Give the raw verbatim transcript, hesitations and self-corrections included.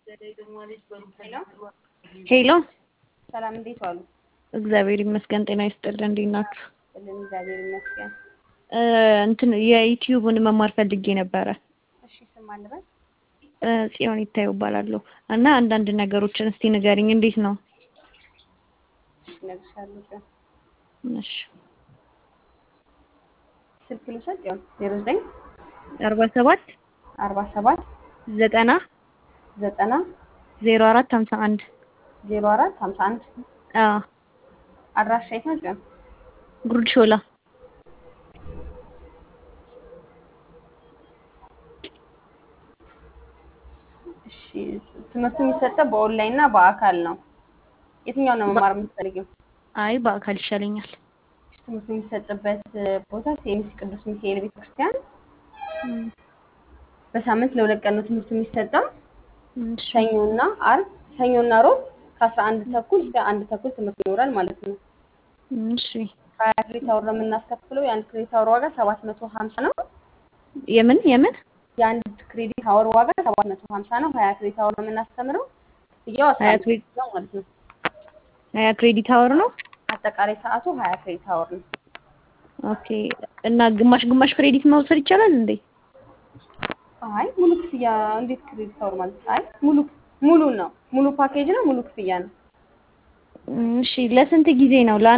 ሄሎ ሄሎ ሰላም እንዴት ዋሉ? እግዚአብሔር ይመስገን ጤና ይስጥልን እንዴት ናችሁ? ሁሉም እግዚአብሔር ይመስገን። እ እንትን የዩቲዩብን መማር ፈልጌ ነበረ። እሺ ስም አልበል እ ጽዮን ይታየው እባላለሁ እና አንዳንድ ነገሮችን እስቲ ንገሪኝ እንዴት ነው? እሺ እነግርሻለሁ። እሺ ስልክ ልውሰድ ያው ዜሮ ዘጠኝ አርባ ሰባት አርባ ሰባት ዘጠና ዘጠና ዜሮ አራት ሃምሳ አንድ ዜሮ አራት ሃምሳ አንድ አዎ አድራሻ የት ነው? ጽዮን ጉርድ ሾላ እሺ ትምህርቱ የሚሰጠው በኦንላይን እና በአካል ነው። የትኛው ነው መማር የምትፈልጊው? አይ በአካል ይሻለኛል። ትምህርቱ የሚሰጥበት ቦታ ሴሚስ ቅዱስ ሚካኤል ቤተክርስቲያን እም በሳምንት ለሁለት ቀን ነው ትምህርቱ የሚሰጠው። እሺ ሰኞና አርብ ሰኞና ሮብ ከአስራ አንድ ተኩል እስከ አንድ ተኩል ትምህርት ይኖራል ማለት ነው። እሺ ሀያ ክሬዲት አወር ነው የምናስከፍለው። የአንድ ክሬዲት አወር ዋጋ ሰባት መቶ ሀምሳ ነው። የምን የምን የአንድ ክሬዲት አወር ዋጋ ሰባት መቶ ሀምሳ ነው። ሀያ ክሬዲት አወር ነው የምናስተምረው። ያው አስራ ሀያ አንድ ክሬዲት ነው ማለት ነው። ሀያ ክሬዲት አወር ነው። አጠቃላይ ሰዓቱ ሀያ ክሬዲት አወር ነው። ኦኬ እና ግማሽ ግማሽ ክሬዲት መውሰድ ይቻላል እንዴ? አይ ሙሉ ክፍያ እንዴት ክሬዲት አወር ማለት? አይ ሙሉ ሙሉ ነው። ሙሉ ፓኬጅ ነው። ሙሉ ክፍያ ነው። እሺ ለስንት ጊዜ ነው?